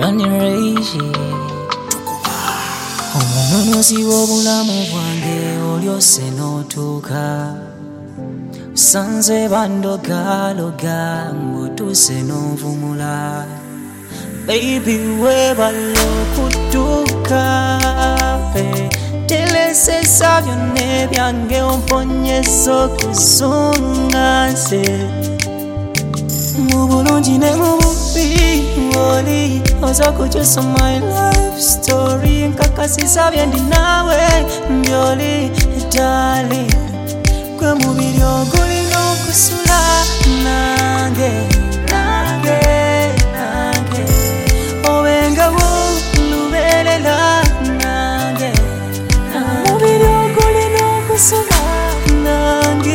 running race. Omunono siwo bulamu bwange olyose n'otuuka sanze bandogaloga ng'otuuse n'onvumula baby webala okutuuka telesesa byonna ebyange omponyesa okusunga nse mu bulungi ne mu bubi oli oza kukyusa my life story nkakasisa bye ndi naawe mbyoli dali gwe mubiri ogulina okusula nange obengawo lubeerera nange mubiri ogulina okusula nange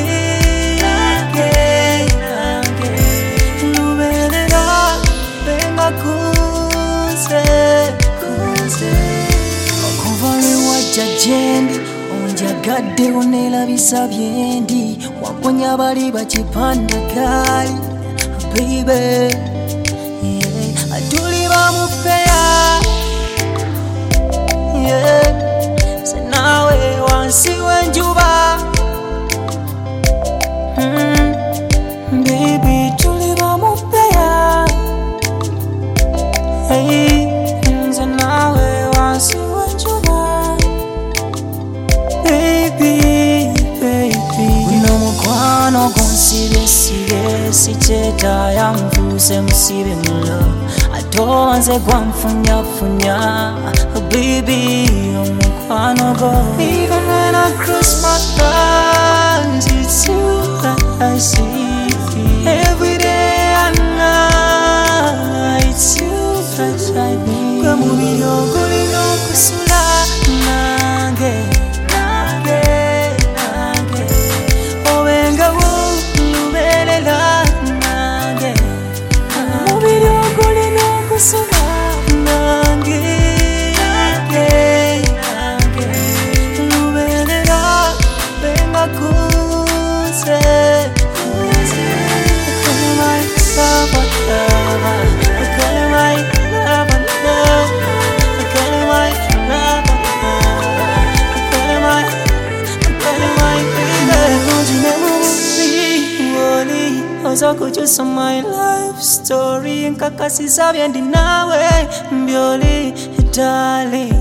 okuva lwe wajja gyendi onjagadde oneerabisa byendi waponya abali bakipandagaali baby tuli bamupeya se naawe wansi w'enjuba baby tuli bamupeya nze naawe wansi w'enjuba baby guno mukwano gunsibye sikyetaaya nfuuse musibe mulo ate owanze gwanfunyafunya baby omukwano go even when I cross my eyes it's you that I see every day and night it's you that I need gwe mubiri ogulina okusula nange obengawo lubeerera nange mubiri ogulina okusula nange lubeerera bengakunze oza kukyusa my life story nkakasisa bye ndi naawe mbyoli dali